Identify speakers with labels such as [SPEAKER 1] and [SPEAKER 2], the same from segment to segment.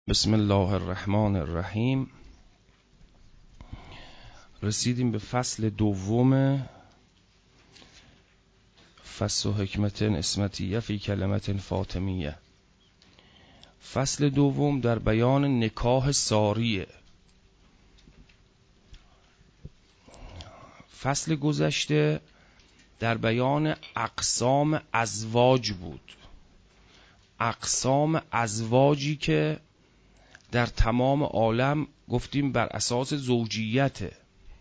[SPEAKER 1] بسم الله الرحمن الرحیم. رسیدیم به فصل دوم فصل و حکمت اسمتیه فی کلمت فاطمیه. فصل دوم در بیان نکاح ساریه. فصل گذشته در بیان اقسام ازواج بود. اقسام ازواجی که در تمام عالم گفتیم بر اساس زوجیته.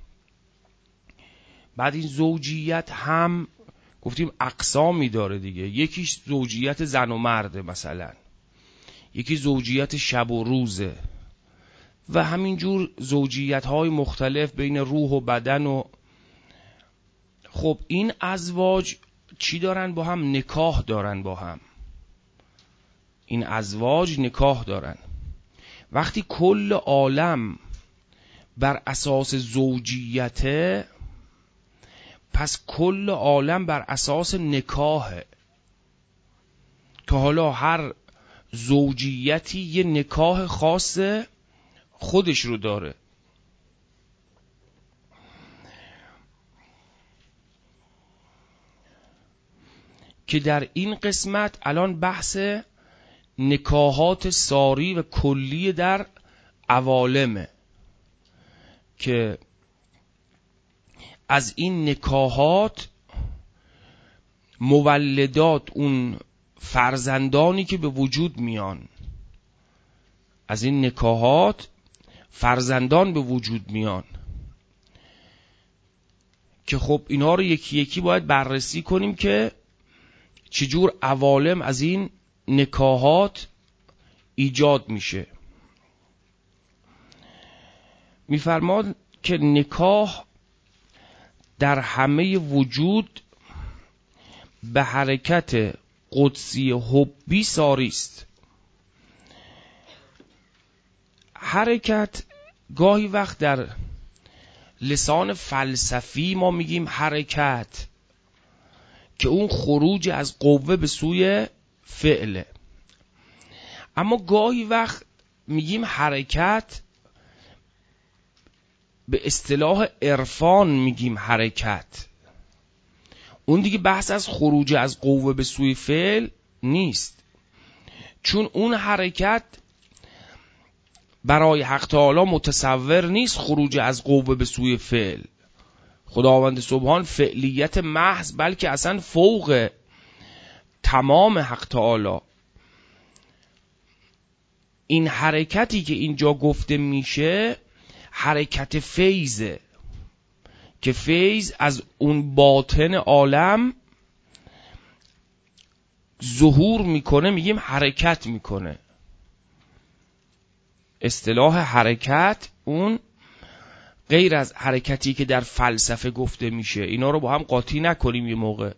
[SPEAKER 1] بعد این زوجیت هم گفتیم اقسامی داره دیگه. یکیش زوجیت زن و مرده، مثلا یکی زوجیت شب و روزه و همینجور زوجیت های مختلف بین روح و بدن. و خب این ازواج چی دارن با هم؟ نکاح دارن با هم. این ازواج نکاح دارن. وقتی کل عالم بر اساس زوجیته، پس کل عالم بر اساس نکاحه که حالا هر زوجیتی یه نکاح خاص خودش رو داره. که در این قسمت الان بحث نکاحات ساری و کلی در عوالمه که از این نکاحات مولدات، اون فرزندانی که به وجود میان، از این نکاحات فرزندان به وجود میان که خب اینا رو یکی یکی باید بررسی کنیم که چجور عوالم از این نکاحات ایجاد میشه. میفرماد که نکاح در همه وجود به حرکت قدسی حبی ساری است. حرکت گاهی وقت در لسان فلسفی ما میگیم حرکت، که اون خروج از قوه به سوی فعله. اما گاهی وقت میگیم حرکت به اصطلاح عرفان، میگیم حرکت. اون دیگه بحث از خروج از قوه به سوی فعل نیست، چون اون حرکت برای حق تعالی متصور نیست خروج از قوه به سوی فعل. خداوند سبحان فعلیت محض، بلکه اصلا فوق تمام حق تعالی. این حرکتی که اینجا گفته میشه حرکت فیضه، که فیض از اون باطن عالم ظهور میکنه، میگیم حرکت میکنه. اصطلاح حرکت اون غیر از حرکتی که در فلسفه گفته میشه. اینا رو با هم قاطی نکنیم یه موقع.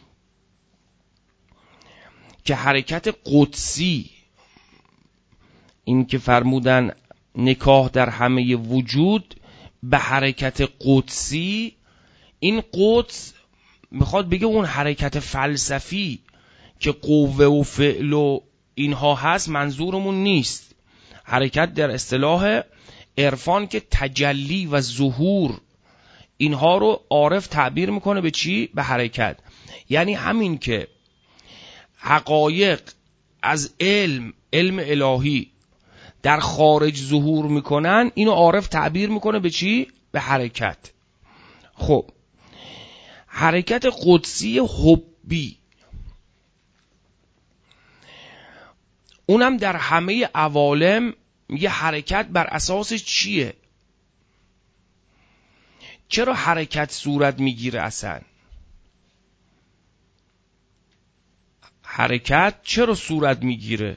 [SPEAKER 1] که حرکت قدسی، این که فرمودن نکاح در همه وجود به حرکت قدسی، این قدس میخواد بگه اون حرکت فلسفی که قوه و فعل و اینها هست منظورمون نیست. حرکت در اصطلاح عرفان که تجلی و ظهور، اینها رو عارف تعبیر میکنه به چی؟ به حرکت. یعنی همین که حقایق از علم الهی در خارج ظهور میکنن، اینو عارف تعبیر میکنه به چی؟ به حرکت. خب حرکت قدسی حبی، اونم در همه عوالم میگه حرکت بر اساس چیه؟ چرا حرکت صورت میگیره؟ اصلا حرکت چرا صورت میگیره؟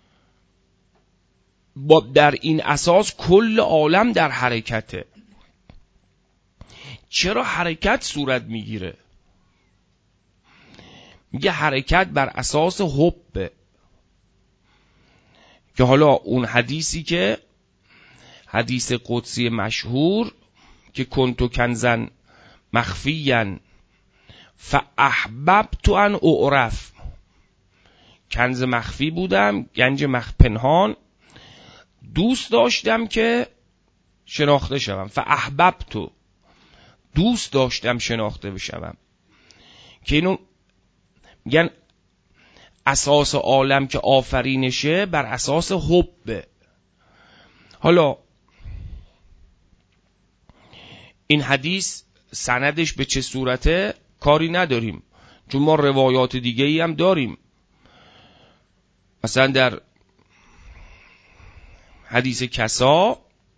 [SPEAKER 1] در این اساس کل عالم در حرکته. چرا حرکت صورت میگیره؟ میگه حرکت بر اساس حب. که حالا اون حدیثی که حدیث قدسی مشهور که کنتو کنزن مخفیاً فاحببت ان اعرف، کنز مخفی بودم، گنج پنهان، دوست داشتم که شناخته شوم. فاحببت، دوست داشتم شناخته بشوم، که اینو میگن اساس عالم که آفرینشه بر اساس حبه. حالا این حدیث سندش به چه صورته کاری نداریم، چون ما روایات دیگه ای هم داریم. مثلا در حدیث کسا،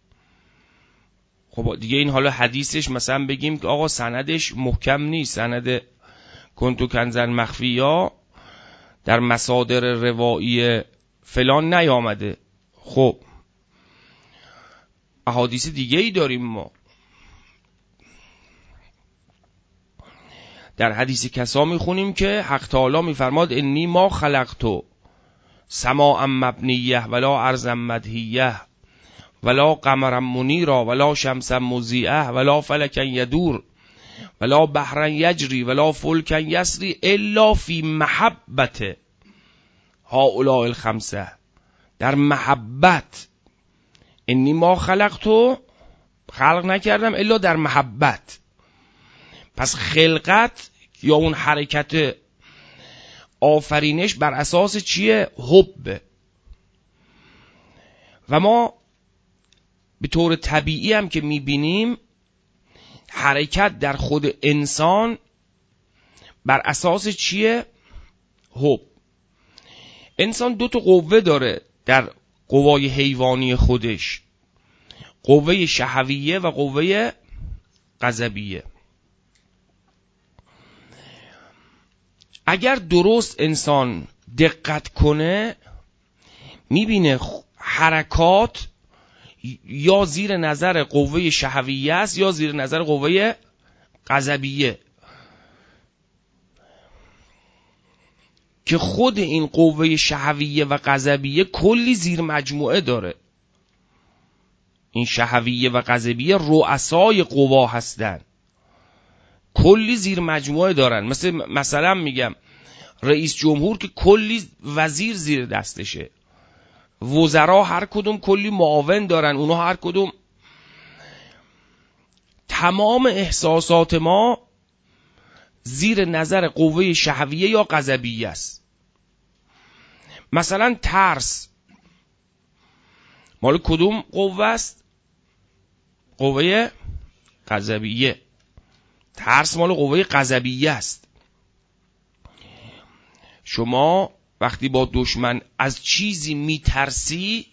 [SPEAKER 1] خب دیگه این حالا حدیثش مثلا بگیم که آقا سندش محکم نیست، سند کنتو کنزن مخفیا در مصادر روایی فلان نیامده. خب احادیث دیگه ای داریم ما. در حدیث کسا میخونیم که حق تعالی میفرماد انی ما خلقتو سماء مبنیه ولا ارض مدهیه ولا قمر منیرا ولا شمس مضیئه ولا فلک یدور ولا بحر یجری ولا فلک یسری الا فی محبت هؤلاء الخمسه. در محبت، انی ما خلقتو، خلق نکردم الا در محبت. پس خلقت یا اون حرکت آفرینش بر اساس چیه؟ حب. و ما به طور طبیعی هم که میبینیم حرکت در خود انسان بر اساس چیه؟ حب. انسان دو تا قوه داره در قوای حیوانی خودش، قوه شهویه و قوه غضبیه. اگر درست انسان دقت کنه میبینه حرکات یا زیر نظر قوه شهویه است یا زیر نظر قوه غضبیه، که خود این قوه شهویه و غضبیه کلی زیر مجموعه داره. این شهویه و غضبیه رؤسای قوا هستن، کلی زیر مجموعه دارن. مثلا میگم رئیس جمهور که کلی وزیر زیر دستشه، وزرا هر کدوم کلی معاون دارن، اونا هر کدوم. تمام احساسات ما زیر نظر قوه شهویه یا غضبیه است. مثلا ترس مال کدوم قوه است؟ قوه غضبیه. ترس مال قوه غضبیه است. شما وقتی با دشمن از چیزی میترسی،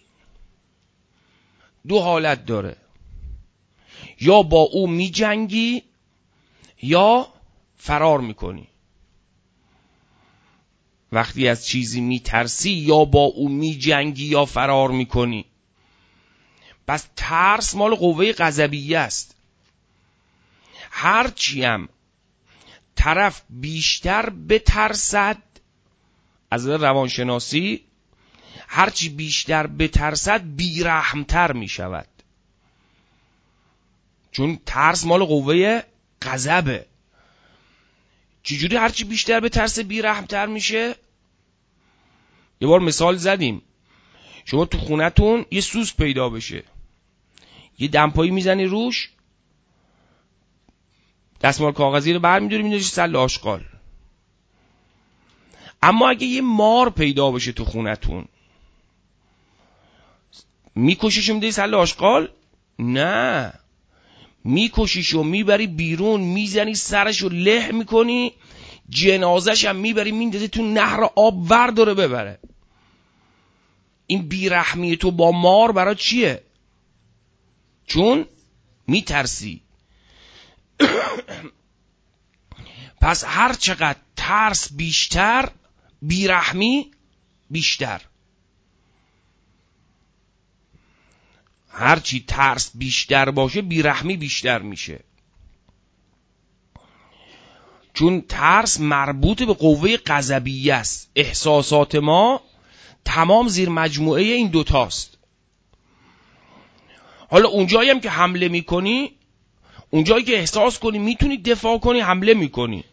[SPEAKER 1] دو حالت داره، یا با او میجنگی یا فرار میکنی. وقتی از چیزی میترسی یا با او میجنگی یا فرار میکنی. پس ترس مال قوه غضبیه است. هرچی هم طرف بیشتر بترسد، از روانشناسی هرچی بیشتر بترسد بیرحمتر می شود، چون ترس مال قوه غضبه. چجوری هرچی بیشتر بترسه بیرحمتر میشه؟ یه بار مثال زدیم، شما تو خونتون یه سوس پیدا بشه، یه دمپایی میزنی روش، دستمال کاغذی رو برمی‌داری می‌ذاری سله آشغال. اما اگه یه مار پیدا بشه تو خونتون، میکشیش و میدهی سله آشغال؟ نه، میکشیش و میبری بیرون، میزنی سرش و له میکنی، جنازش هم میبری میندازی تو نهر آب ور داره ببره. این بیرحمی تو با مار برای چیه؟ چون میترسی. پس هر چقدر ترس بیشتر، بیرحمی بیشتر. هرچی ترس بیشتر باشه بیرحمی بیشتر میشه، چون ترس مربوط به قوه غضبیه است. احساسات ما تمام زیر مجموعه این دوتاست. حالا اونجایی هم که حمله میکنی، اونجایی که احساس کنی میتونی دفاع کنی، حمله میکنی.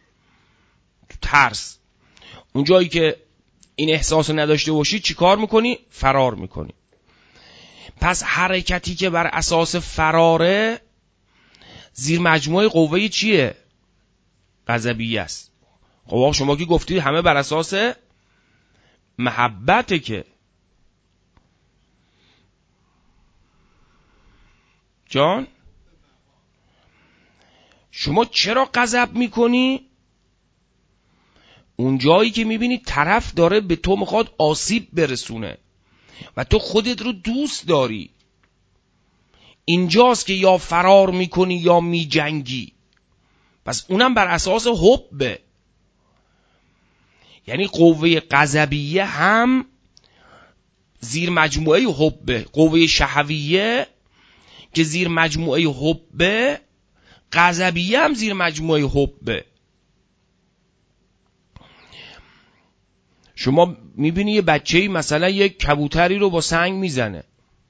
[SPEAKER 1] ترس. اونجایی که این احساس نداشته باشی چی کار میکنی؟ فرار میکنی. پس حرکتی که بر اساس فراره زیر مجموعه قوه چیه؟ غضبیه است. خب شما که گفتید همه بر اساس محبته که جان شما چرا غضب میکنی؟ اون جایی که میبینی طرف داره به تو میخواد آسیب برسونه و تو خودت رو دوست داری، اینجاست که یا فرار میکنی یا میجنگی. پس اونم بر اساس حبه. یعنی قوه غضبیه هم زیر مجموعه حبه، قوه شهویه که زیر مجموعه حبه، غضبیه هم زیر مجموعه حبه. شما میبینی یه بچه‌ای مثلا یک کبوتری رو با سنگ میزنه،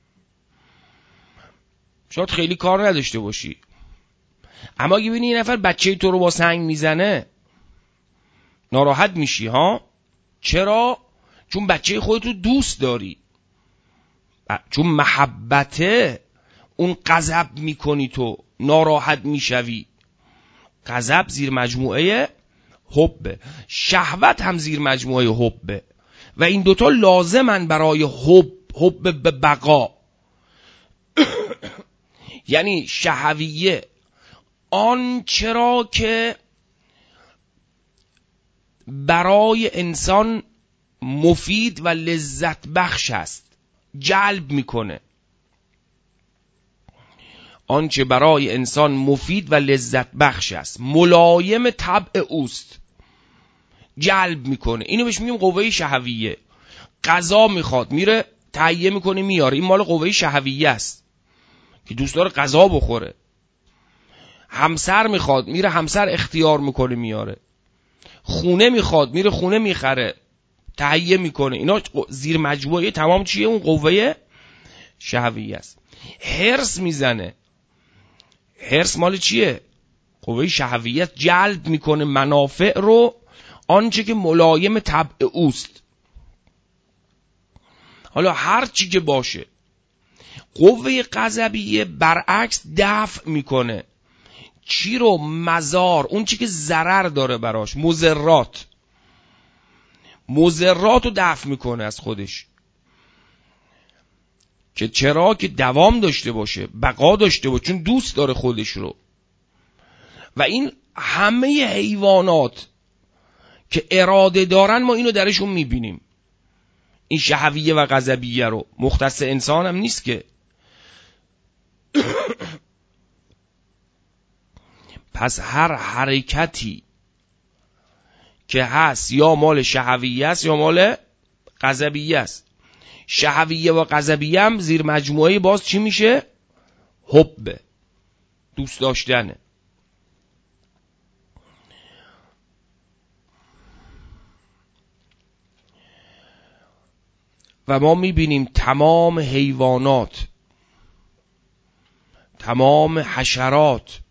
[SPEAKER 1] شاید خیلی کار نداشته باشی، اما اگه ببینی یه نفر بچه‌ای تو رو با سنگ میزنه ناراحت میشی ها. چرا؟ چون بچه خودت رو دوست داری، چون محبته اون غضب میکنی، تو ناراحت میشوی. غضب زیر مجموعه حبه، شهوت هم زیر مجموعه حبه و این دوتا لازمن برای حب به بقا. یعنی شهویه آن چرا که برای انسان مفید و لذت بخش است جلب میکنه، آنچه برای انسان مفید و لذت بخش است ملایم طبع اوست جلب میکنه. اینو بهش میگیم قوه شهویه. غذا میخواد میره تهیه میکنه میاره، این مال قوه شهویه است که دوست داره غذا بخوره. همسر میخواد میره همسر اختیار میکنه میاره. خونه میخواد میره خونه میخره تهیه میکنه. اینا زیر مجموعه تمام چیه؟ اون قوه شهویه است. هرس میزنه، هرس مال چیه؟ قوه شهویت جلب میکنه منافع رو، آنچه که ملایم طبع اوست. حالا هر چی که باشه. قوه غضبیه برعکس دفع میکنه چی رو؟ مضار، اون چی که ضرر داره براش، مضرات رو دفع میکنه از خودش. که چرا؟ که دوام داشته باشه، بقا داشته باشه، چون دوست داره خودش رو. و این همه حیوانات که اراده دارن ما اینو درشون میبینیم، این شهویه و غضبیه رو. مختص انسان هم نیست که. پس هر حرکتی که هست یا مال شهویه است یا مال غضبیه است. شهویه و غضبیه هم زیر مجموعه باز چی میشه؟ حب، دوست داشتنه. و ما میبینیم تمام حیوانات، تمام حشرات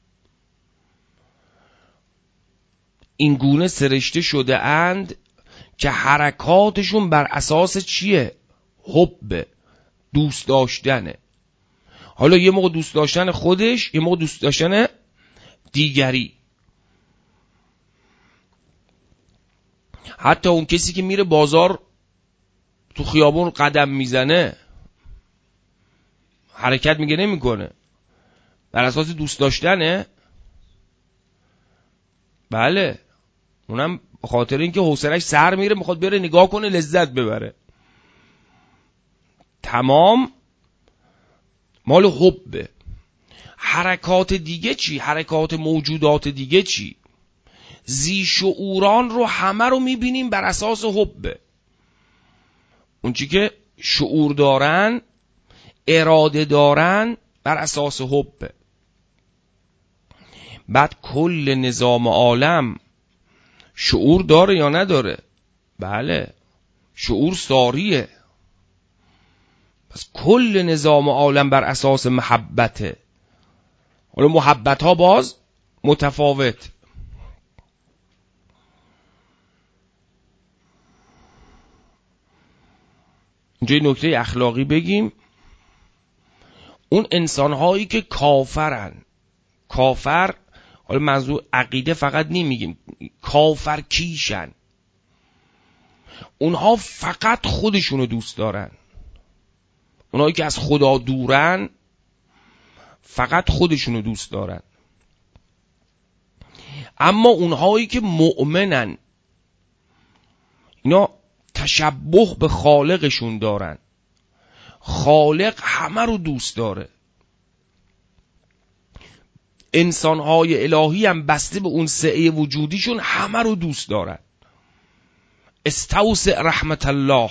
[SPEAKER 1] این گونه سرشته شده اند که حرکاتشون بر اساس چیه؟ حب، دوست داشتنه. حالا یه موقع دوست داشتن خودش، یه موقع دوست داشتن دیگری. حتی اون کسی که میره بازار تو خیابون قدم میزنه حرکت میگه نمیکنه، بر اساس دوست داشتنه. بله، اونم خاطر اینکه حوصله‌اش سر میره میخواد بره نگاه کنه لذت ببره. تمام مال حبه. حرکات دیگه چی؟ حرکات موجودات دیگه چی؟ زی شعوران رو همه رو میبینیم بر اساس حبه. اون چی که شعور دارن، اراده دارن، بر اساس حبه. بعد کل نظام عالم شعور داره یا نداره؟ بله، شعور ساریه. پس کل نظام عالم بر اساس محبته. حالا محبت ها باز متفاوت. اینجا نکته اخلاقی بگیم. اون انسانهایی که کافرن، کافر حالا منظور عقیده فقط نمیگیم، کافر کیشن، اونها فقط خودشونو دوست دارن، اونهایی که از خدا دورن فقط خودشونو دوست دارن. اما اونهایی که مؤمنن اینا تشبه به خالقشون دارن، خالق همه رو دوست داره. انسانهای الهی هم بسته به اون سعه وجودیشون همه رو دوست دارن. استوسع رحمت الله.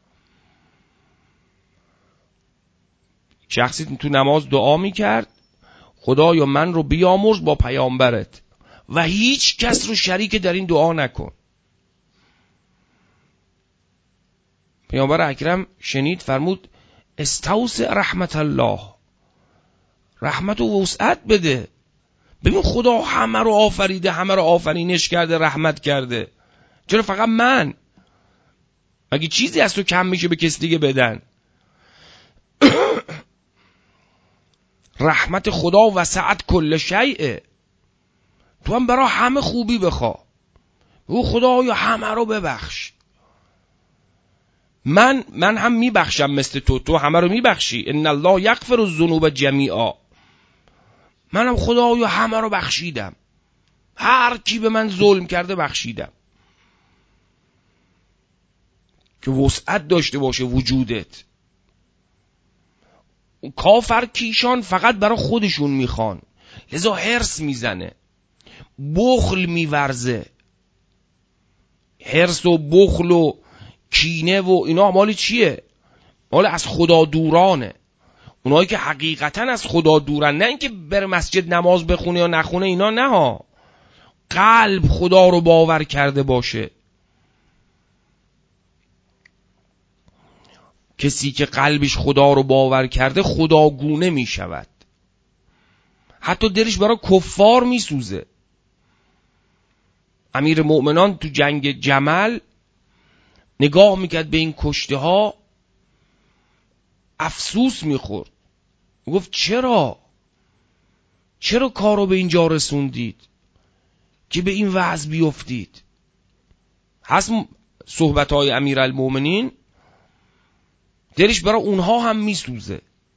[SPEAKER 1] شخصی تو نماز دعا میکرد خدایا من رو بیامرز با پیامبرت و هیچ کس رو شریک در این دعا نکن. پیامبر اکرم شنید فرمود استوسع رحمت الله، رحمت و وسعت بده. ببین خدا همه رو آفریده، همه رو آفرینش کرده، رحمت کرده، چرا فقط من؟ مگه چیزی از تو کم میشه به کسی دیگه بدن؟ رحمت خدا وسعت کل شیء، تو هم برای همه خوبی بخوا، او خدایا همه رو ببخش. من هم میبخشم مثل تو همه رو میبخشی. ان الله یغفر الذنوب جمیعا، منم خدایا همه رو بخشیدم، هر کی به من ظلم کرده بخشیدم. که وسعت داشته باشه وجودت. کافر کیشان فقط برای خودشون میخوان، لذا حرص میزنه، بخل میورزه. حرص و بخل و کینه و اینا مال چیه؟ مال از خدا دورانه. اونایی که حقیقتا از خدا دورن، نه اینکه بر مسجد نماز بخونه یا نخونه، اینا نه ها، قلب خدا رو باور کرده باشه. کسی که قلبش خدا رو باور کرده خداگونه می شود، حتی دلش برای کفار می سوزه. امیر مؤمنان تو جنگ جمل نگاه میکرد به این کشته ها، افسوس میخورد، گفت چرا کارو به اینجا رسوندید که به این وضع بیفتید؟ هست صحبتهای امیرالمومنین، دلش برای اونها هم میسوزه.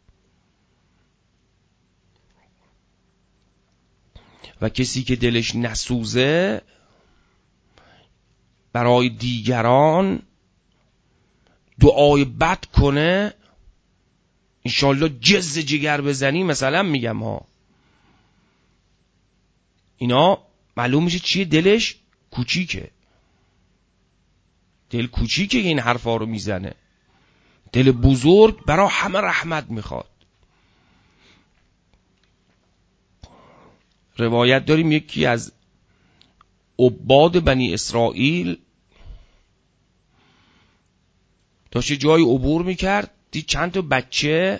[SPEAKER 1] و کسی که دلش نسوزه برای دیگران دعای بد کنه، انشالله جز جگر بزنی، مثلا میگم ها، اینا معلوم میشه چیه، دلش کوچیکه، دل کوچیکه این حرفا رو میزنه. دل بزرگ برای همه رحمت میخواد. روایت داریم یکی از عباد بنی اسرائیل داشت جای عبور میکرد، دید چند تا بچه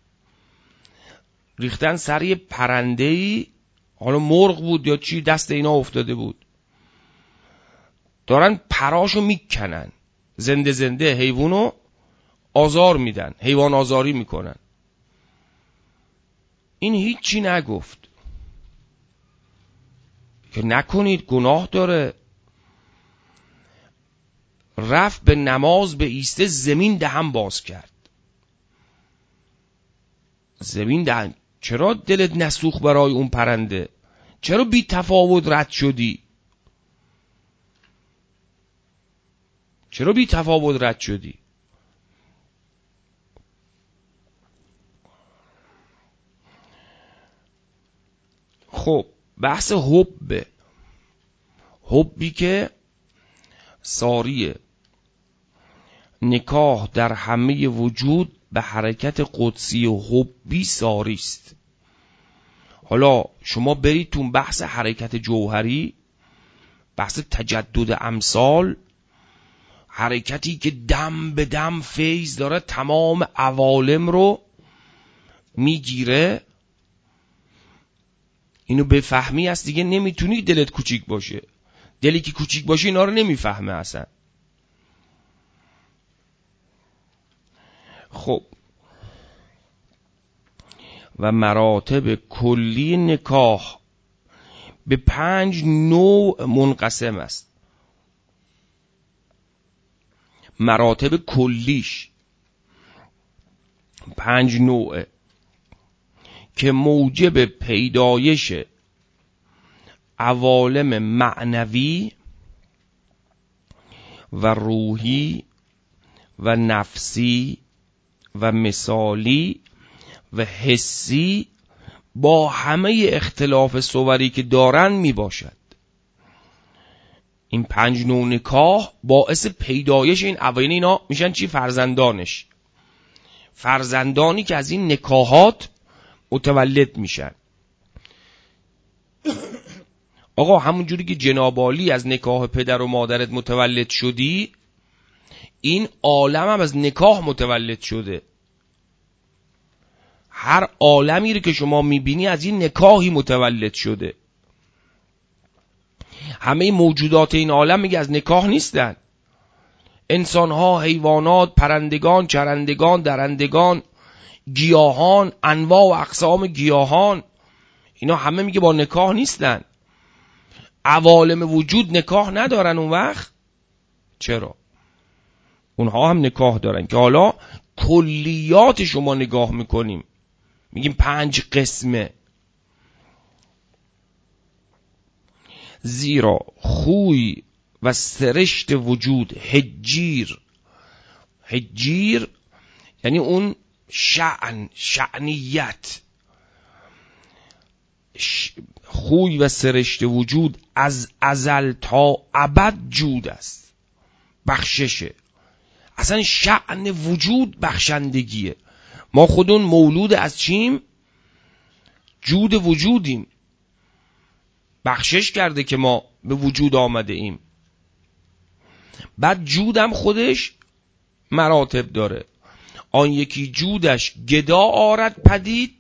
[SPEAKER 1] ریختن سر یه پرنده‌ای، حالا مرغ بود یا چی، دست اینا افتاده بود، دارن پراشو میکنن، زنده زنده حیوانو آزار میدن، حیوان آزاری میکنن. این هیچی نگفت که نکنید گناه داره. رفت به نماز به ایسته، زمین دهن باز کرد. زمین دهن، چرا دلت نسوخ برای اون پرنده؟ چرا بی تفاوت رد شدی؟ چرا بی تفاوت رد شدی؟ خب بحث حبی که ساریه، نکاح در همه وجود به حرکت قدسی و حبی ساری است. حالا شما برید تو بحث حرکت جوهری، بحث تجدد امثال، حرکتی که دم به دم فیض داره، تمام عوالم رو میگیره، اینو بفهمی است دیگه نمیتونی دلت کوچیک باشه. دلی که کوچیک باشه اینا رو نمیفهمه اصلا. خب و مراتب کلی نکاح به 5 نوع منقسم است. مراتب کلیش 5 نوعه که موجب پیدایش عوالم معنوی و روحی و نفسی و مثالی و حسی با همه اختلاف صوری که دارن می باشد. این 5 نوع نکاح باعث پیدایش این عوالم، اینا میشن چی؟ فرزندانش، فرزندانی که از این نکاحات متولد میشن. آقا همون جوری که جناب عالی از نکاح پدر و مادرت متولد شدی، این عالم هم از نکاح متولد شده. هر عالمی رو که شما میبینی از این نکاحی متولد شده. همه موجودات این عالم میگه از نکاح نیستن. انسانها، حیوانات، پرندگان، چرندگان، درندگان، گیاهان، انواع و اقسام گیاهان، اینا همه میگه با نکاح نیستن. عوالم وجود نکاح ندارن. اون وقت چرا؟ اونها هم نکاح دارن که حالا کلیات شما نگاه میکنیم میگیم 5 قسمه. زیرا خوی و سرشت وجود هجیر یعنی اون شعنیت، خوی و سرشت وجود از ازل تا ابد جود است، بخششه. اصلا شأن وجود بخشندگیه. ما خودمون مولود از چیم؟ جود وجودیم. بخشش کرده که ما به وجود آمده ایم. بعد جودم خودش مراتب داره. آن یکی جودش گدا آرد پدید،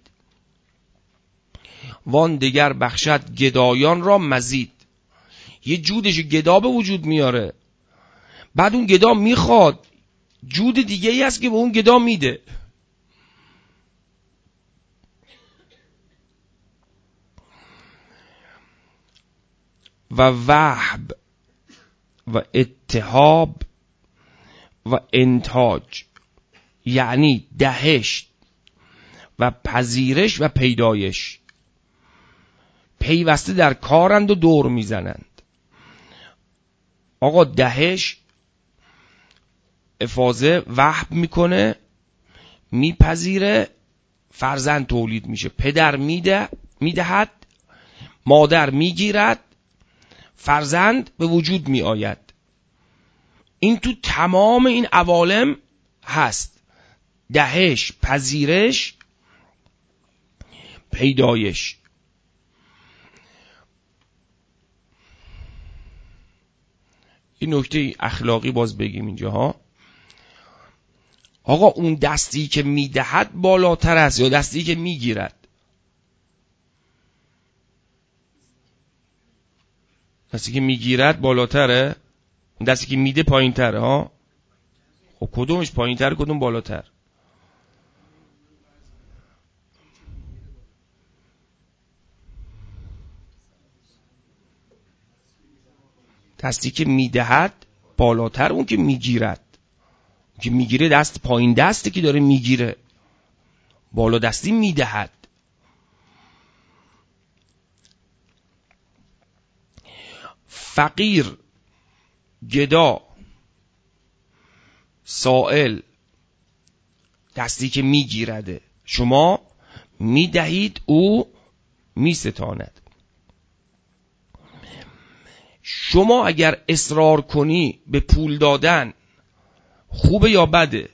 [SPEAKER 1] وان دگر بخشد گدایان را مزید. یه جودش گدا به وجود میاره، بعد اون گدا میخواد جود دیگه ای هست که به اون گدا میده. و وهب و اتحاب و انتاج یعنی دهش و پذیرش و پیدایش پیوسته در کارند و دور میزنند. آقا دهش افاظه وهب میکنه، میپذیره، فرزند تولید میشه. پدر میدهد، مادر میگیرد، فرزند به وجود میآید. این تو تمام این عوالم هست. دهش، پذیرش، پیدایش. این نکته اخلاقی باز بگیم اینجا ها. آقا اون دستی که میدهد بالاتر است یا دستی که میگیرد؟ دستی که میگیرد بالاتره، اون دستی که میده پایین تره ها. خب کدومش پایین تر کدوم بالاتر؟ دستی که میدهد بالاتر، اون که میگیرد. اون که میگیره دست پایین دستی که داره میگیره، بالا دستی میدهد. فقیر، گدا، سائل دستی که میگیرده. شما میدهید، او میستاند. شما اگر اصرار کنی به پول دادن خوبه یا بده؟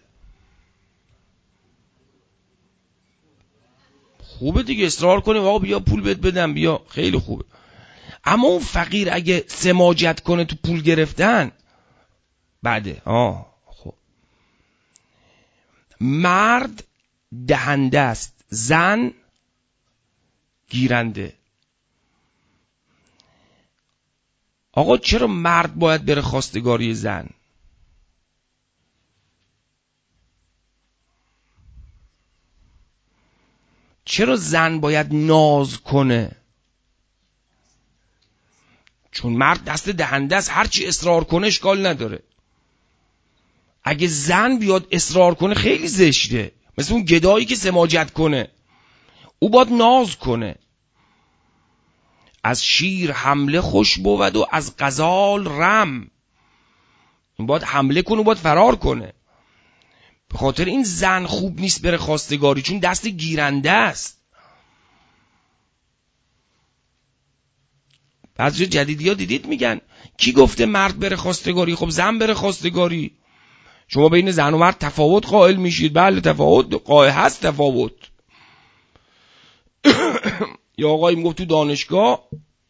[SPEAKER 1] خوبه دیگه. اصرار کنی آقا بیا پول بهت بدم، بیا، خیلی خوبه. اما اون فقیر اگه سماجت کنه تو پول گرفتن بده. خب مرد دهنده است، زن گیرنده. آقا چرا مرد باید بره خواستگاری زن؟ چرا زن باید ناز کنه؟ چون مرد دست دهنده است، هرچی اصرار کنه اشکال نداره. اگه زن بیاد اصرار کنه خیلی زشته، مثل اون گدایی که سماجت کنه. او باید ناز کنه. از شیر حمله خوش بود و از غزال رم. این باید حمله کنه و باید فرار کنه. به خاطر این زن خوب نیست بره خواستگاری، چون دست گیرنده است. بعضی جدیدی ها دیدید میگن کی گفته مرد بره خواستگاری؟ خب زن بره خواستگاری. شما بین زن و مرد تفاوت قائل میشید. بله تفاوت قائل هست، تفاوت. یا آقایی میگفت تو دانشگاه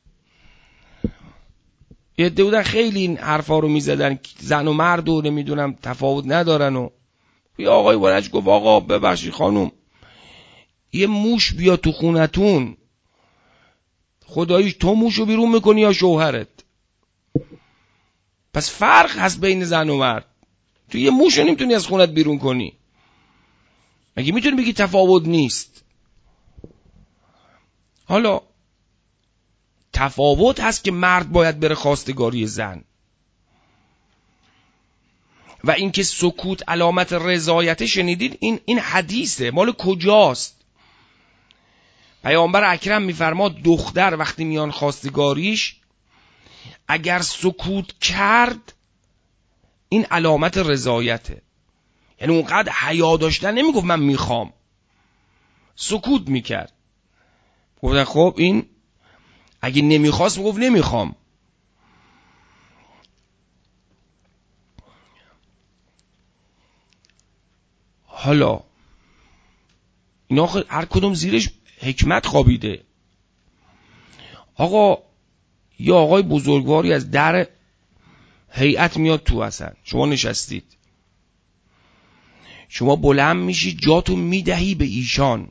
[SPEAKER 1] یه عده بودن خیلی این حرفا رو میزدن، زن و مرد و نمیدونم تفاوت ندارن. و یه آقایی بلنش گفت آقا ببخشید خانم، یه موش بیا تو خونتون، خداییش تو موشو بیرون میکنی یا شوهرت؟ پس فرق هست بین زن و مرد. تو یه موشو نمیتونی از خونت بیرون کنی. مگه میتونی بگی تفاوت نیست؟ حالا تفاوت هست که مرد باید بره خواستگاری زن. و اینکه سکوت علامت رضایت، شنیدید این حدیثه، مال کجاست؟ پیامبر اکرم میفرماد دختر وقتی میان خواستگاریش اگر سکوت کرد این علامت رضایته. یعنی اونقدر حیا داشتن، نمیگفت من میخوام، سکوت میکرد. گفتن خب این اگه نمیخواست میگفت نمیخوام. حالا اینا هر کدوم زیرش حکمت خوابیده. آقا یا آقای بزرگواری از در هیئت میاد تو، اصلا شما نشستید، شما بلند میشی جاتو میدهی به ایشان.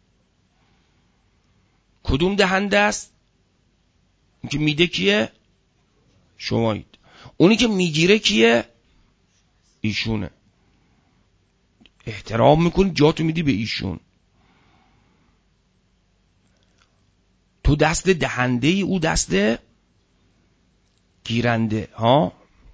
[SPEAKER 1] کدوم دهنده است؟ اون که میده کیه؟ شمایید. اونی که میگیره کیه؟ ایشونه. احترام میکنی، جاتو میدی به ایشون. تو دست دهنده ای، او دست گیرنده. ها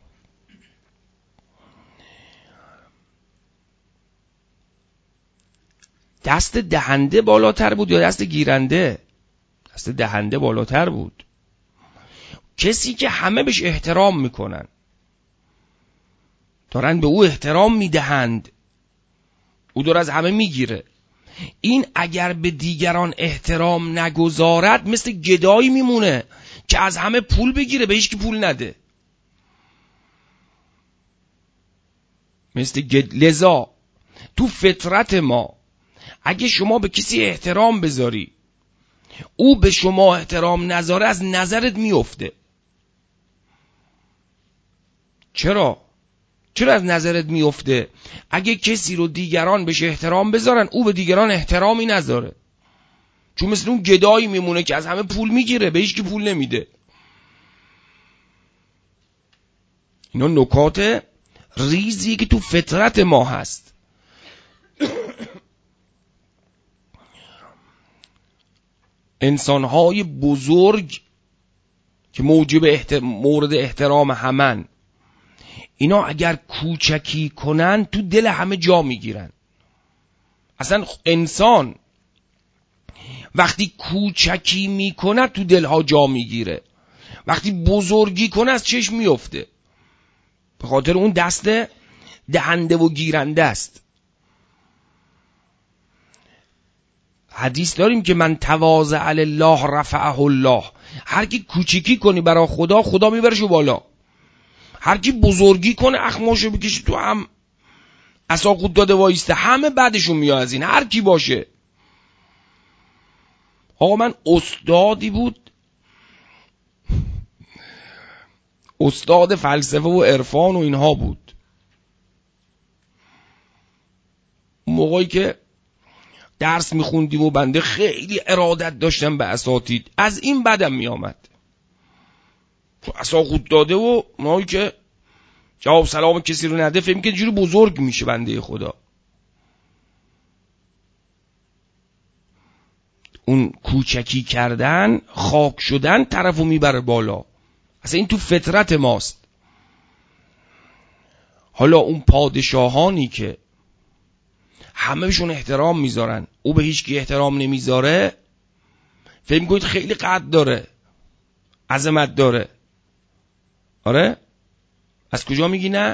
[SPEAKER 1] دست دهنده بالاتر بود یا دست گیرنده؟ دست دهنده بالاتر بود. کسی که همه بهش احترام میکنن، دارن به او احترام میدهند، او داره از همه میگیره. این اگر به دیگران احترام نگذارد مثل گدایی میمونه که از همه پول بگیره به هیچ کی پول نده. لذا تو فطرت ما اگه شما به کسی احترام بذاری او به شما احترام نذاره، از نظرت میفته. چرا از نظرت میفته؟ اگه کسی رو دیگران بهش احترام بذارن او به دیگران احترامی نذاره، چون مثل اون گدایی میمونه که از همه پول میگیره به هیچ کی پول نمیده. اینا نکات ریزی که تو فطرت ما هست. انسانهای بزرگ که موجب مورد احترام همن، اینا اگر کوچکی کنن تو دل همه جا میگیرن. اصلا انسان وقتی کوچکی میکنه تو دلها جا میگیره، وقتی بزرگی کنه از چشم میفته. به خاطر اون دست دهنده و گیرنده است. حدیث داریم که من تواضع لله رفعه الله. هر کی کوچکی کنی برای خدا، خدا میبرشو بالا. هر کی بزرگی کنه اخماشو بکشی تو هم، عصا خود داده وایسته، همه بعدشون میاد از این، هر کی باشه. آقا من استادی بود، استاد فلسفه و عرفان و اینها بود. موقعی که درس میخوندیم و بنده خیلی ارادت داشتم به اساتید، از این بدم میامد. عصا خود داده و موقعی که جواب سلام کسی رو نده فهم که جوری بزرگ میشه بنده خدا. اون کوچکی کردن، خاک شدن طرفو میبره بالا. اصلا این تو فطرت ماست. حالا اون پادشاهانی که همه بهشون احترام میذارن، او به هیچ کی احترام نمیذاره، فکر میکنید خیلی قدر داره، عظمت داره. آره؟ از کجا میگی نه؟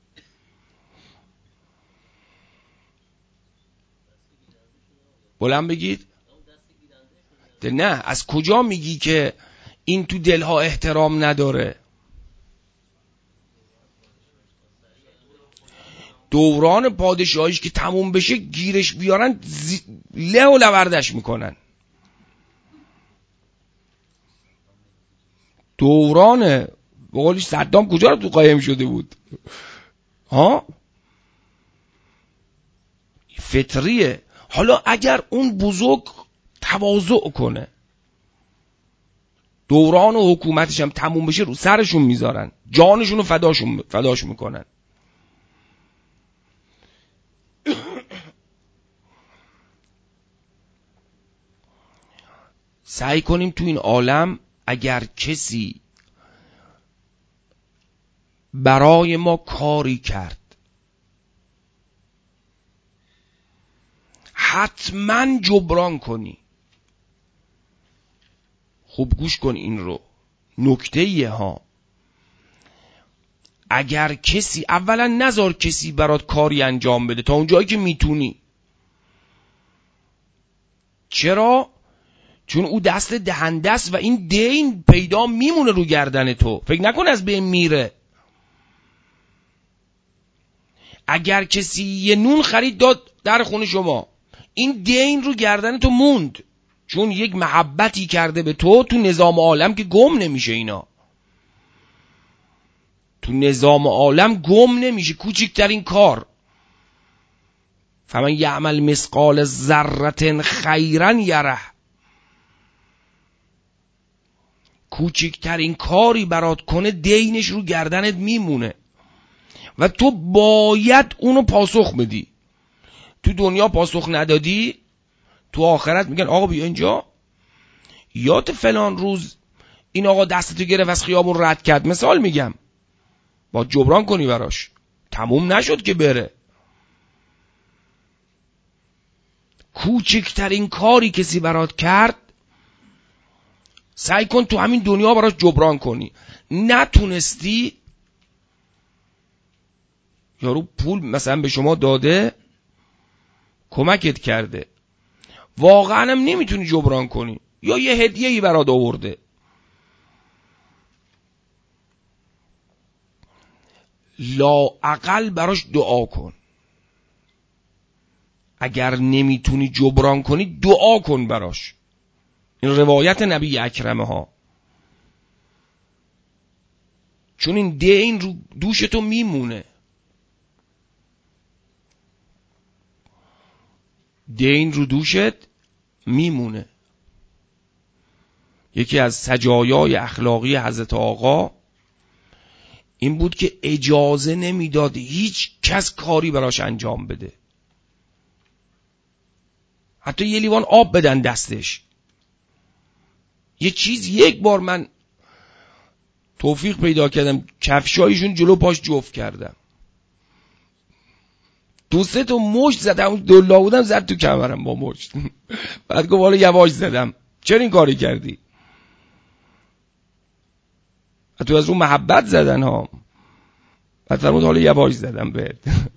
[SPEAKER 1] بلند بگید. نه، از کجا میگی که این تو دلها احترام نداره؟ دوران پادشاهیش که تموم بشه گیرش بیارن له و لوردش میکنن. دوران بقولش صدام کجا رو تو قایم شده بود؟ ها؟ فطریه. حالا اگر اون بزرگ تواضع کنه، دوران و حکومتش هم تموم بشه، رو سرشون میذارن، جانشون رو فداش میکنن. سعی کنیم تو این عالم اگر کسی برای ما کاری کرد حتما جبران کنی. خوب گوش کن این رو، نکته ها. اگر کسی، اولا نذار کسی برات کاری انجام بده تا اونجایی که میتونی. چرا؟ چون او دست دهنده است و این دین پیدا میمونه رو گردن تو. فکر نکن از بین میره. اگر کسی یه نون خرید داد در خونه شما، این دین رو گردن تو موند، چون یک محبتی کرده به تو نظام عالم که گم نمیشه. اینا تو نظام عالم گم نمیشه. کوچکترین کار، فمن یعمل مثقال ذره خیرا یره، کوچکترین کاری برات کنه دینش رو گردنت میمونه و تو باید اونو پاسخ بدی. تو دنیا پاسخ ندادی، تو آخرت میگن آقا بیا اینجا، یاد فلان روز این آقا دستتو گرفت از خیابون رد کرد، مثال میگم، با جبران کنی براش. تموم نشد که بره. کوچکترین کاری کسی برات کرد سعی کن تو همین دنیا براش جبران کنی. نتونستی، یارو پول مثلا به شما داده، کمکت کرده، واقعا هم نمیتونی جبران کنی، یا یه هدیه‌ای برات آورده، لااقل براش دعا کن. اگر نمیتونی جبران کنی دعا کن براش. این روایت نبی اکرمه ها. چون این دین رو دوشتو میمونه. دین رو دوشت میمونه. یکی از سجایای اخلاقی حضرت آقا این بود که اجازه نمیداد هیچ کس کاری براش انجام بده، حتی یه لیوان آب بدن دستش. یه چیز، یک بار من توفیق پیدا کردم کفشایشون جلو پاش جفت کردم، 2-3 تا مشت زدم، دلا بودم زد تو کمرم با مشت. بعد گفت حالا یواش زدم. چرا این کاری کردی؟ تو از اون محبت زدن ها. بعد فرمود حالا یواش زدم بهت.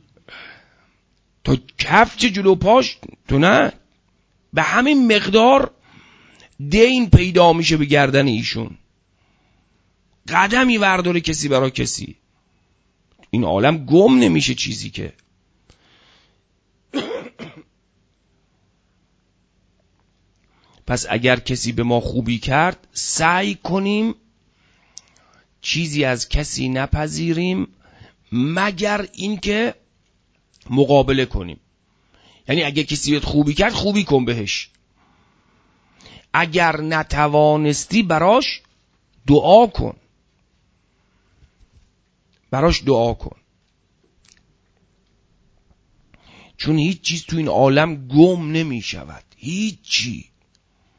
[SPEAKER 1] تو کفش جلو پاش تو نه، به همین مقدار دین پیدا میشه به گردن ایشون. قدمی ورداره کسی برای کسی، این عالم گم نمیشه چیزی که. پس اگر کسی به ما خوبی کرد سعی کنیم چیزی از کسی نپذیریم مگر اینکه مقابله کنیم. یعنی اگر کسی بهت خوبی کرد خوبی کن بهش، اگر نتوانستی براش دعا کن. براش دعا کن، چون هیچ چیز تو این عالم گم نمی شود. هیچ چی.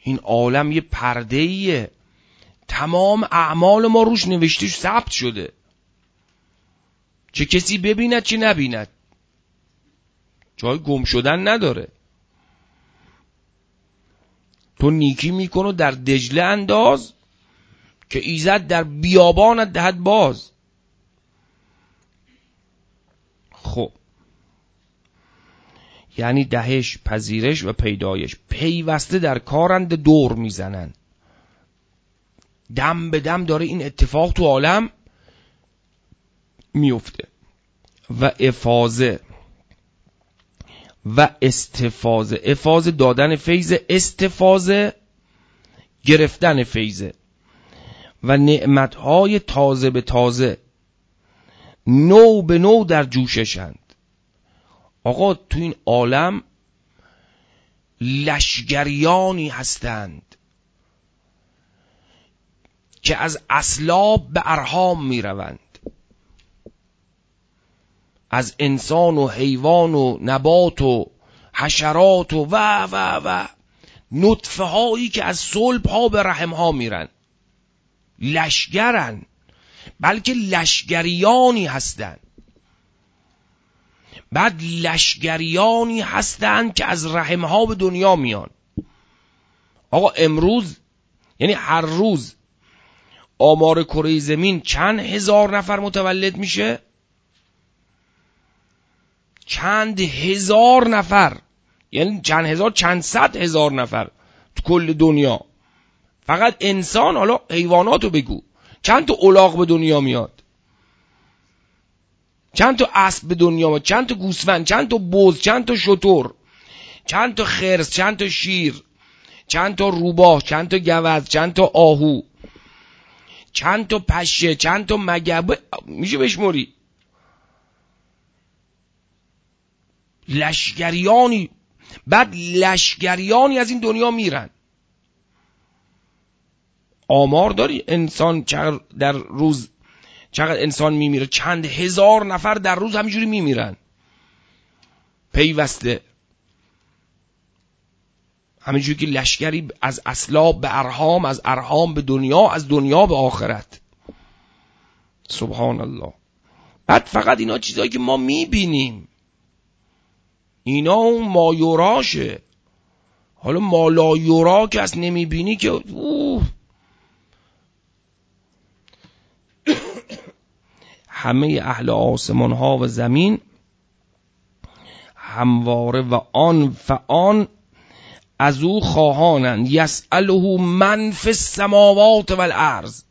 [SPEAKER 1] این عالم یه پرده‌ایه، تمام اعمال ما روش نوشته ثبت شده، چه کسی ببیند چه نبیند، جای گم شدن نداره. تو نیکی میکنو در دجله انداز که ایزد در بیابانت دهد باز. خب یعنی دهش، پذیرش و پیدایش پیوسته در کارند، دور میزنن، دم به دم داره این اتفاق تو عالم میفته. و افاضه و استفاضه، افاضه دادن فیض، استفاضه گرفتن فیضه، و نعمتهای تازه به تازه نو به نو در جوششند. آقا تو این عالم لشگریانی هستند که از اصلاب به ارحام می روند، از انسان و حیوان و نبات و حشرات و نطفه هایی که از صلب ها به رحم ها میرن. لشگرن، بلکه لشگریانی هستند. بعد لشگریانی هستند که از رحم ها به دنیا میان. آقا امروز یعنی هر روز آمار کره زمین چند هزار نفر متولد میشه؟ چند هزار نفر، یعنی چند هزار، چند صد هزار نفر تو کل دنیا. فقط انسان، حالا حیواناتو بگو، چند تا الاغ به دنیا میاد، چند تا اسب به دنیا میاد، چند تا گوسفند، چند تا بز، چند تا شتر، چند تا خرس، چند تا شیر، چند تا روباه، چند تا گوز، چند تا آهو، چند تا پشه، چند تا مگبه، میشه بشموری. لشگریانی، بعد لشگریانی از این دنیا میرن. آمار داری انسان در روز چقدر انسان میمیره؟ چند هزار نفر در روز همینجوری میمیرن پیوسته، همینجوری که لشگری از اصلاب به ارحام، از ارحام به دنیا، از دنیا به آخرت. سبحان الله. بعد فقط اینا چیزایی که ما میبینیم، اینا اون مایوراشه. حالا مالایورا که از نمیبینی که همه اهل آسمان ها و زمین همواره و آن فآن از او خواهانند. یسأله من فی السماوات والارض،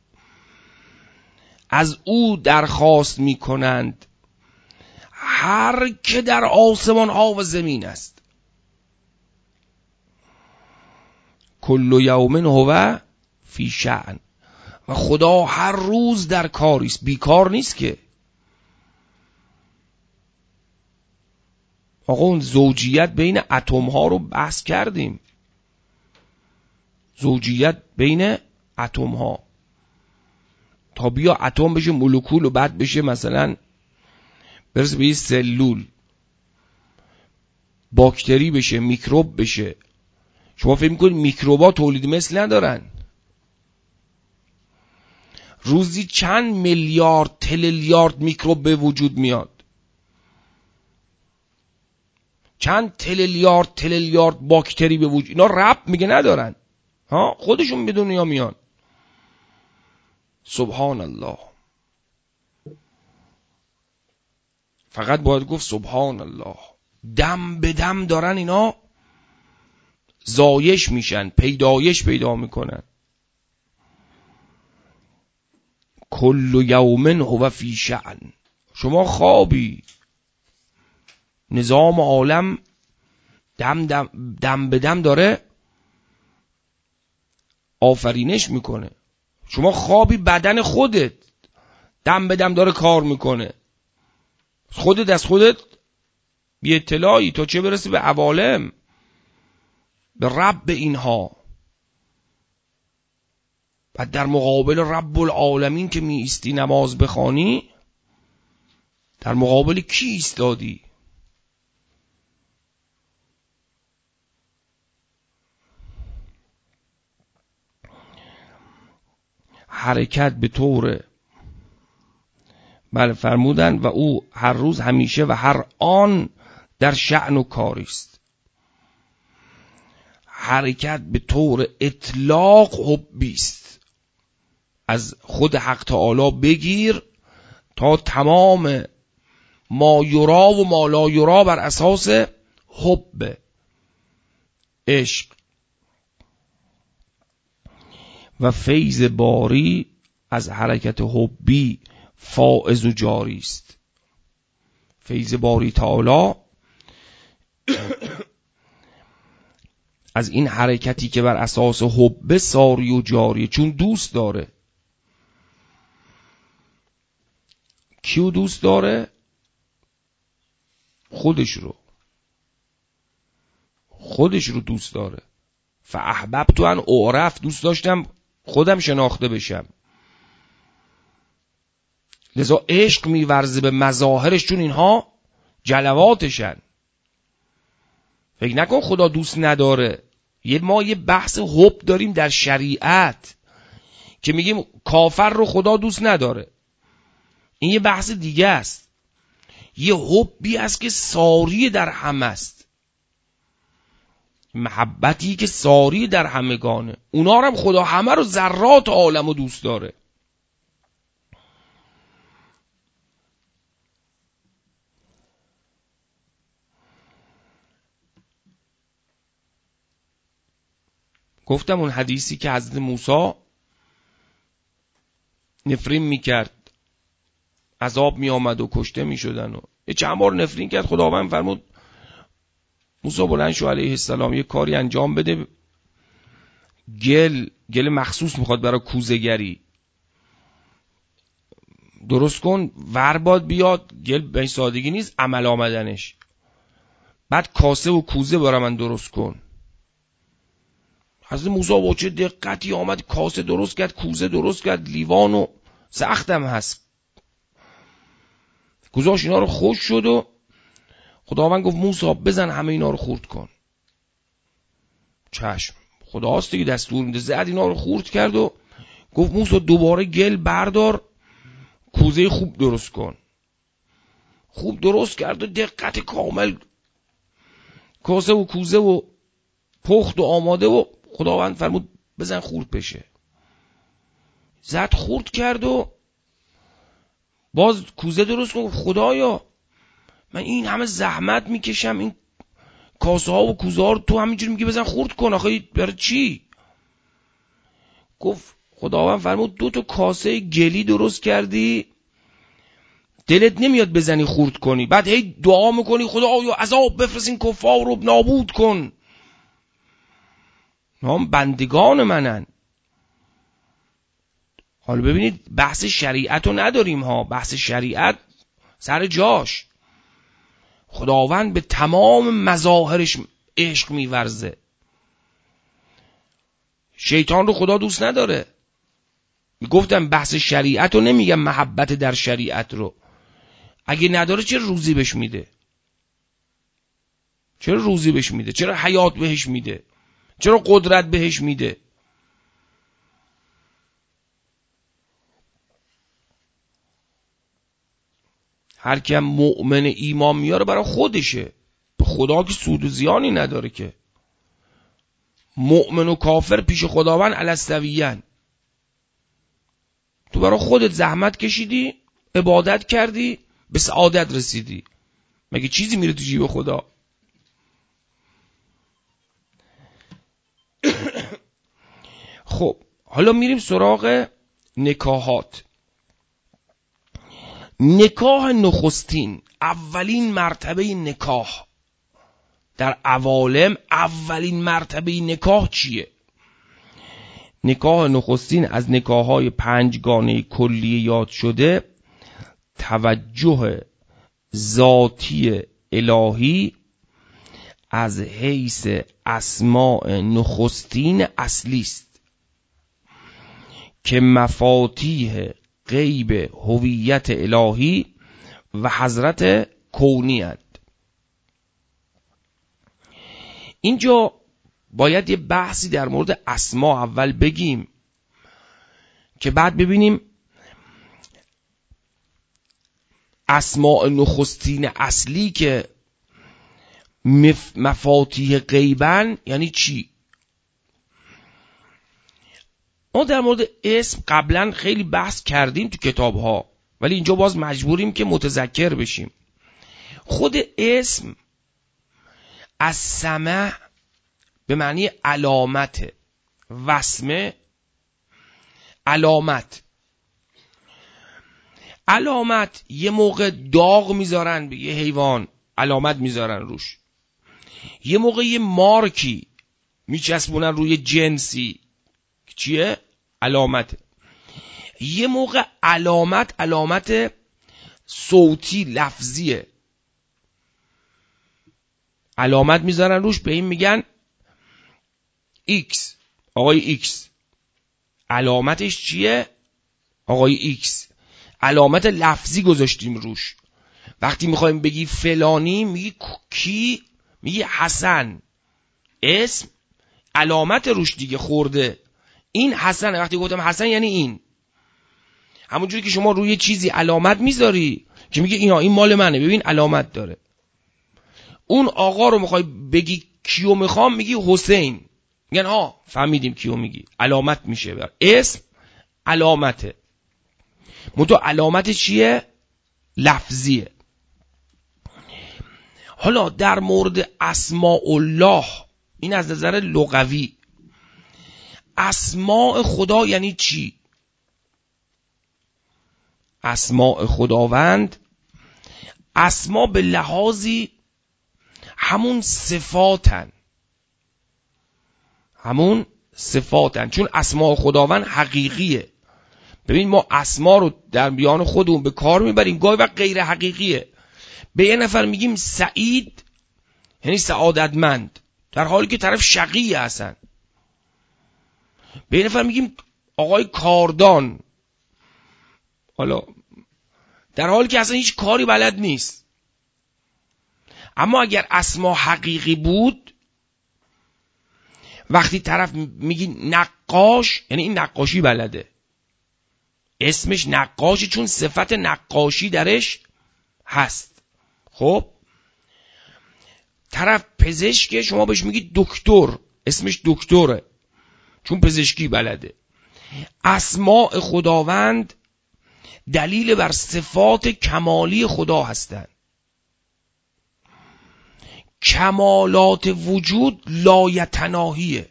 [SPEAKER 1] از او درخواست میکنند هر که در آسمان ها و زمین است. کل یوم هو فی شأن، و خدا هر روز در کاری است، بیکار نیست که. آقا اون زوجیت بین اتم ها رو بحث کردیم، زوجیت بین اتم ها، تا بیا اتم بشه مولکول و بعد بشه مثلا برسه به یه سلول، باکتری بشه، میکروب بشه. شما فکر میکنید میکروبا تولید مثل ندارن؟ روزی چند میلیارد تریلیارد میکروب به وجود میاد، چند تریلیارد باکتری به وجود. اینا رب میگه ندارن ها، خودشون به دنیا میان. سبحان الله. فقط باید گفت سبحان الله. دم به دم دارن اینا زایش میشن، پیدایش پیدا میکنن. کل یوم هو فی شأن. شما خوابی، نظام عالم دم به دم داره آفرینش میکنه. شما خوابی، بدن خودت دم به دم داره کار میکنه. خودت از خودت بی اطلاعی، تو چه برسی به عوالم، به رب اینها. و در مقابل رب العالمین که می ایستی نماز بخوانی، در مقابل کی ایستادی؟ حرکت به طور بله فرمودن و او هر روز همیشه و هر آن در شأن و کاری است. حرکت به طور اطلاق حبی است. از خود حق تعالی بگیر تا تمام ما یرا و ما لا یرا بر اساس حب، عشق و فیض باری از حرکت حبی فائز و جاری است. فیض باری تعالی از این حرکتی که بر اساس حب ساری و جاری، چون دوست داره. کیو دوست داره؟ خودش رو دوست داره. فاحببت ان اعرف، دوست داشتم خودم شناخته بشم. لذا عشق میورزه به مظاهرش، چون اینها جلواتشن. فکر نکن خدا دوست نداره. ما یه بحث حب داریم در شریعت که میگیم کافر رو خدا دوست نداره. این یه بحث دیگه است. یه حبی است که ساری در همه است، محبتی که ساری در همگانه. اونا هم خدا همه رو، ذرات عالم رو دوست داره. گفتم اون حدیثی که حضرت موسی نفرین میکرد، عذاب میآمد و کشته میشدن و چند بار نفرین کرد. خداوند فرمود موسی بلند شو علیه السلام، یه کاری انجام بده. گل مخصوص میخواد برای کوزه‌گری درست کن، ورباد بیاد. گل به سادگی نیست عمل آمدنش. بعد کاسه و کوزه برای من درست کن. حضرت موسی با چه دقتی آمد، کاسه درست کرد، کوزه درست کرد، لیوان و سختم هست. گذاشت اینا رو خوش شد و خداوند گفت موسی بزن همه اینا رو خورد کن. چشم، خداست دیگه دستور میده. زد اینا رو خورد کرد و گفت موسی دوباره گل بردار، کوزه خوب درست کن. خوب درست کرد و دقت کامل کاسه و کوزه و پخت و آماده و خداوند فرمود بزن خورد بشه. زد خورد کرد و باز کوزه درست کن. خدایا من این همه زحمت میکشم، این کاسه ها و کوزه ها رو تو همینجوری میگی بزن خورد کن، آخه برای چی؟ گفت خداوند فرمود 2 تا کاسه گلی درست کردی، دلت نمیاد بزنی خورد کنی، بعد هی دعا میکنی خدایا عذاب بفرست این کفار رو نابود کن، هم بندگان منن. حالا ببینید بحث شریعت رو نداریم ها، بحث شریعت سر جاش. خداوند به تمام مظاهرش عشق میورزه. شیطان رو خدا دوست نداره. گفتم بحث شریعت رو نمیگم، محبت در شریعت رو. اگه نداره چرا روزی بهش میده؟ چرا روزی بهش میده؟ چرا حیات بهش میده؟ چرا قدرت بهش میده؟ هر کی مؤمن ایمان میاره برای خودشه، به خدا که سود و زیانی نداره که. مؤمن و کافر پیش خداوند الستویین. تو برای خودت زحمت کشیدی، عبادت کردی، به سعادت رسیدی، مگه چیزی میره تو جیب خدا؟ خب حالا میریم سراغ نکاحات. نکاح نخستین، اولین مرتبه نکاح در عوالم، اولین مرتبه نکاح چیه؟ نکاح نخستین از نکاحهای 5 گانه کلی یاد شده توجه ذاتی الهی از حیث اسماء نخستین اصلی است که مفاتیح غیب هویت الهی و حضرت کونی اند. اینجا باید یه بحثی در مورد اسما اول بگیم که بعد ببینیم اسماء نخستین اصلی که مفاتیح غیبن یعنی چی. ما در مورد اسم قبلا خیلی بحث کردیم تو کتاب ها، ولی اینجا باز مجبوریم که متذکر بشیم. خود اسم از سمع به معنی علامت، وسمه علامت یه موقع داغ میذارن به یه حیوان، علامت میذارن روش. یه موقع یه مارکی میچسبونن روی جنسی، چیه؟ علامت. یه موقع علامت صوتی لفظیه، علامت میذارن روش، به این میگن ایکس، آقای ایکس. علامتش چیه؟ آقای ایکس. علامت لفظی گذاشتیم روش. وقتی میخوایم بگی فلانی میگی کی؟ میگی حسن. اسم علامت روش دیگه خورده، این حسن. وقتی گفتم حسن یعنی این. همونجوری که شما روی چیزی علامت میذاری که میگه این مال منه، ببین علامت داره. اون آقا رو میخوای بگی کیو میخوام، میگی حسین، میگن فهمیدیم کیو میگی، علامت میشه بر اسم. علامته منتها علامت چیه؟ لفظیه. حالا در مورد اسماء الله، این از نظر لغوی اسماء خدا یعنی چی؟ اسماء خداوند، اسما به لحاظی همون صفاتن، چون اسماء خداوند حقیقیه. ببین ما اسما رو در بیان خودمون به کار میبریم، گاهی وقت غیر حقیقیه. به یه نفر میگیم سعید یعنی سعادتمند، در حالی که طرف شقیه هستن. به یه نفر میگیم آقای کاردان، حالا در حالی که اصلا هیچ کاری بلد نیست. اما اگر اسما حقیقی بود، وقتی طرف میگی نقاش یعنی این نقاشی بلده، اسمش نقاشی چون صفت نقاشی درش هست. خب طرف پزشکه، شما بهش میگی دکتر، اسمش دکتره چون پزشکی بلده. اسماء خداوند دلیل بر صفات کمالی خدا هستند. کمالات وجود لایتناهیه،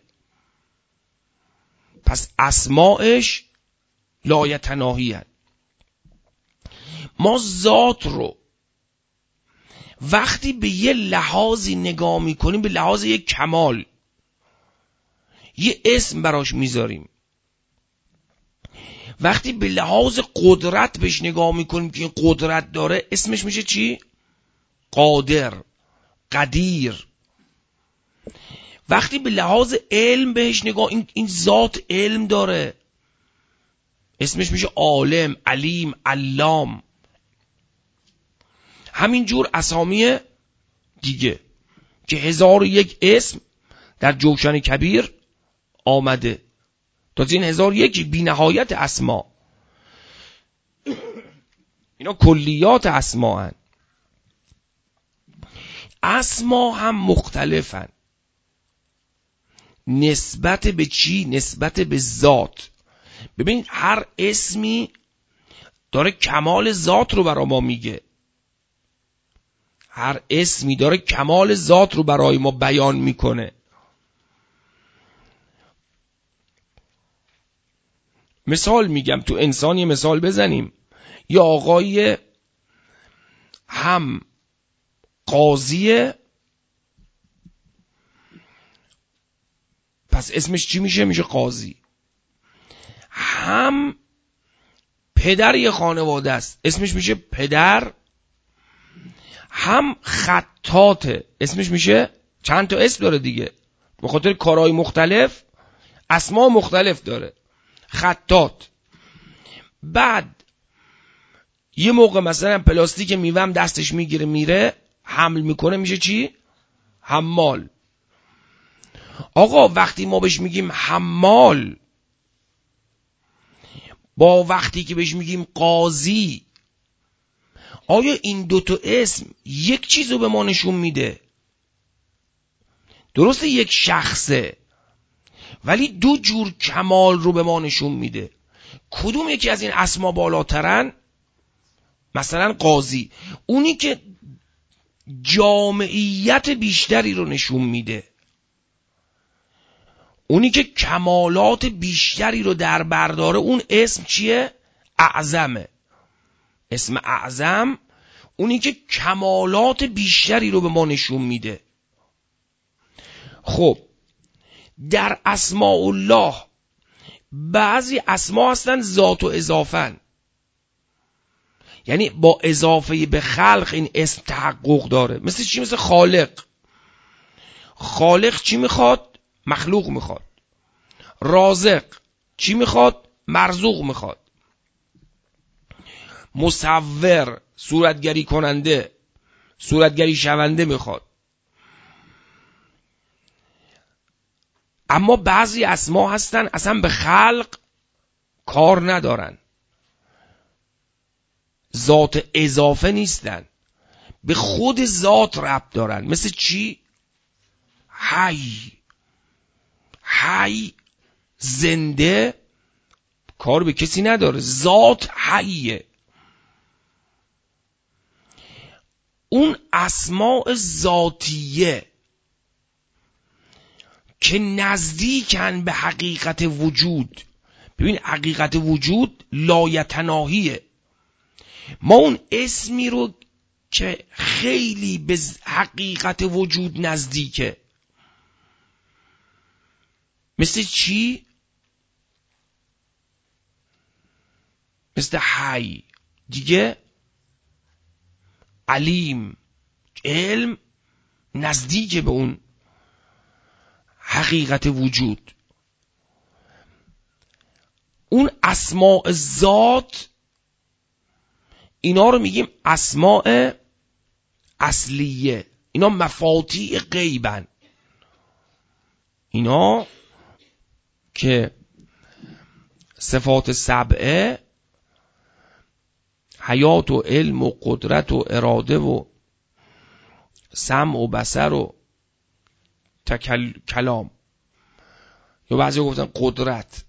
[SPEAKER 1] پس اسماءش لایتناهیه. ما ذات رو وقتی به یه لحاظی نگاه میکنیم، به لحاظ یک کمال، یه اسم براش میذاریم. وقتی به لحاظ قدرت بهش نگاه میکنیم که این قدرت داره، اسمش میشه چی؟ قادر، قدیر. وقتی به لحاظ علم بهش نگاه، این ذات علم داره، اسمش میشه عالم، علیم، علام. همینجور اسامی دیگه که 1001 اسم در جوشن کبیر آمده، تا این 1001 بی نهایت اسما. اینا کلیات اسما هن. اسما هم مختلفن. نسبت به چی؟ نسبت به ذات. ببین هر اسمی داره کمال ذات رو برای ما میگه، هر اسمی داره کمال ذات رو برای ما بیان میکنه. مثال میگم، تو انسان یه مثال بزنیم. یه آقای هم قاضیه، پس اسمش چی میشه؟ میشه قاضی. هم پدر یه خانواده است، اسمش میشه پدر. هم خطاطه، اسمش میشه، چند تا اسم داره دیگه، به خاطر کارهای مختلف اسما مختلف داره، خطاط. بعد یه موقع مثلا پلاستیک میوهم دستش میگیره میره حمل میکنه، میشه چی؟ حمال. آقا وقتی ما بهش میگیم حمال، با وقتی که بهش میگیم قاضی، آیا این دوتا اسم یک چیز رو به ما نشون میده؟ درسته یک شخصه، ولی دو جور کمال رو به ما نشون میده. کدوم یکی از این اسما بالاترن؟ مثلا قاضی، اونی که جامعیت بیشتری رو نشون میده، اونی که کمالات بیشتری رو در بر داره، اون اسم چیه؟ اعظمه. اسم اعظم اونی که کمالات بیشتری رو به ما نشون میده. خب در اسماء الله بعضی اسما هستن ذات و اضافن، یعنی با اضافه به خلق این اسم تحقق داره. مثل چی؟ مثل خالق. خالق چی میخواد؟ مخلوق میخواد. رازق چی میخواد؟ مرزوق میخواد. مصور صورتگری کننده، صورتگری شونده میخواد. اما بعضی اسما هستن اصلا به خلق کار ندارن، ذات اضافه نیستن، به خود ذات ربط دارن. مثل چی؟ حی. حی زنده، کار به کسی نداره، ذات حیه. اون اسماء ذاتیه که نزدیکن به حقیقت وجود. ببین حقیقت وجود لایتناهیه. ما اون اسمی رو که خیلی به حقیقت وجود نزدیکه، مثل چی؟ مثل حی دیگه. علیم، علم نزدیک به اون حقیقت وجود. اون اسماء ذات، اینا رو میگیم اسماء اصلیه. اینا مفاتیح غیبن. اینا که صفات سبعه، حیات و علم و قدرت و اراده و سمع و بصر و کلام، یا بعضی گفتن قدرت،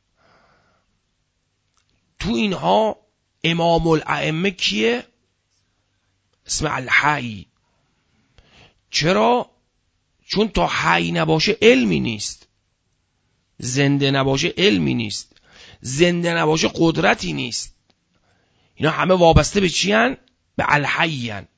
[SPEAKER 1] تو اینها امام الائمه کیه؟ اسم الحی. چرا؟ چون تا حی نباشه علمی نیست، زنده نباشه علمی نیست، زنده نباشه قدرتی نیست. اینا همه وابسته به چی هن؟ به الحی هن.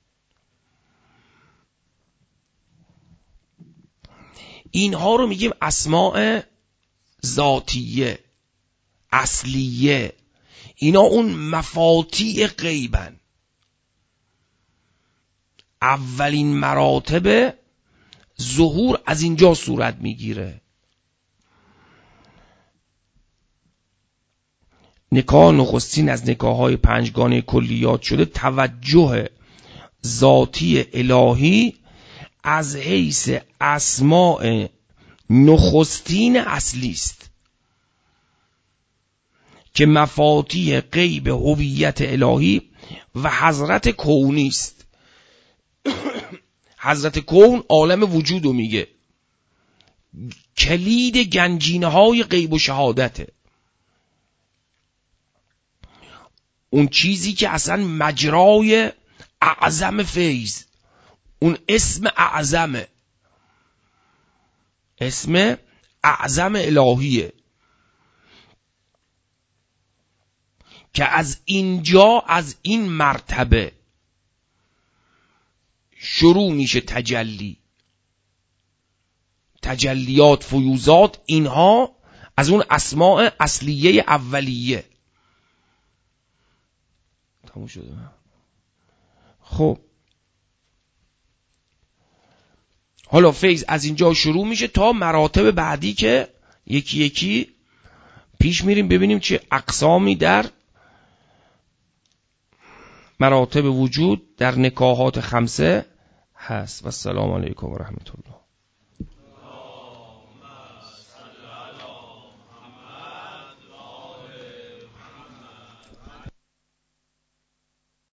[SPEAKER 1] اینها رو میگیم اسماء ذاتیه اصلیه. اینا اون مفاتیح غیبن، اولین مراتب ظهور از اینجا صورت میگیره. نکاح نخستین از نکاح‌های پنجگانه کلیات شده توجه ذاتی الهی از حیث اسماء نخستین اصلی است که مفاتیح غیب هویت الهی و حضرت کونی است. حضرت کون عالم وجود رو میگه، کلید گنجینه های غیب و شهادته. اون چیزی که اصلا مجرای اعظم فیض، اون اسم اعظمه، اسم اعظم الهیه که از اینجا، از این مرتبه شروع میشه تجلی. تجلیات، فیوزات، اینها از اون اسماء اصلیه اولیه. تموم شده. خب حالا فیض از اینجا شروع میشه تا مراتب بعدی که یکی یکی پیش میریم ببینیم چه اقسامی در مراتب وجود در نکاحات خمسه هست. و السلام علیکم و رحمت الله.